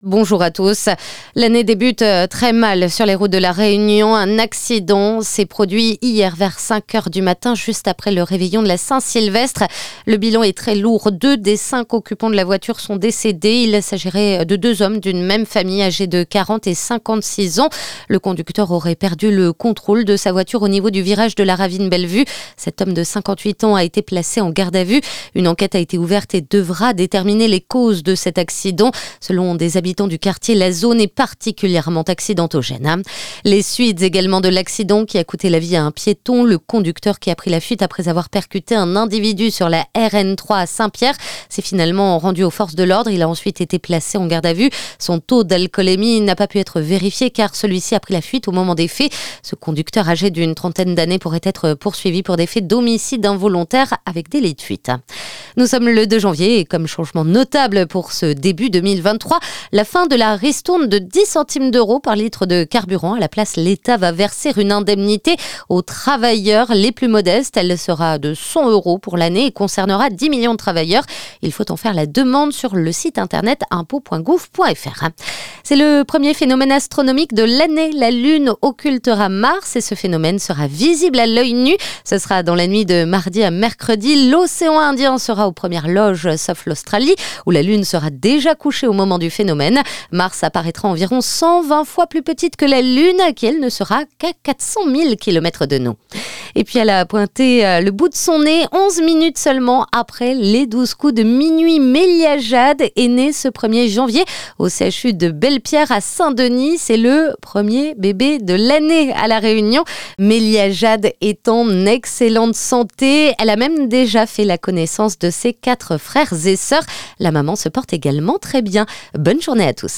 Bonjour à tous. L'année débute très mal sur les routes de la Réunion. Un accident s'est produit hier vers 5 heures du matin, juste après le réveillon de la Saint-Sylvestre. Le bilan est très lourd. 2 des 5 occupants de la voiture sont décédés. Il s'agirait de 2 hommes d'une même famille âgés de 40 et 56 ans. Le conducteur aurait perdu le contrôle de sa voiture au niveau du virage de la ravine Bellevue. Cet homme de 58 ans a été placé en garde à vue. Une enquête a été ouverte et devra déterminer les causes de cet accident. Selon des habitants du quartier, la zone est particulièrement accidentogène. Les suites également de l'accident qui a coûté la vie à un piéton. Le conducteur qui a pris la fuite après avoir percuté un individu sur la RN3 à Saint-Pierre s'est finalement rendu aux forces de l'ordre. Il a ensuite été placé en garde à vue. Son taux d'alcoolémie n'a pas pu être vérifié car celui-ci a pris la fuite au moment des faits. Ce conducteur âgé d'une trentaine d'années pourrait être poursuivi pour des faits d'homicide involontaire avec délit de fuite. Nous sommes le 2 janvier et comme changement notable pour ce début 2023, la fin de la ristourne de 10 centimes d'euros par litre de carburant. À la place, l'État va verser une indemnité aux travailleurs les plus modestes. Elle sera de 100 euros pour l'année et concernera 10 millions de travailleurs. Il faut en faire la demande sur le site internet impôts.gouv.fr. C'est le premier phénomène astronomique de l'année. La Lune occultera Mars et ce phénomène sera visible à l'œil nu. Ce sera dans la nuit de mardi à mercredi. L'océan Indien sera aux premières loges, sauf l'Australie, où la Lune sera déjà couchée au moment du phénomène. Mars apparaîtra environ 120 fois plus petite que la Lune, qui elle ne sera qu'à 400 000 km de nous. Et puis elle a pointé le bout de son nez 11 minutes seulement après les 12 coups de minuit. Mélia Jade est née ce 1er janvier au CHU de Belle-Pierre à Saint-Denis. C'est le premier bébé de l'année à La Réunion. Mélia Jade est en excellente santé. Elle a même déjà fait la connaissance de ses 4 frères et sœurs. La maman se porte également très bien. Bonne journée à tous.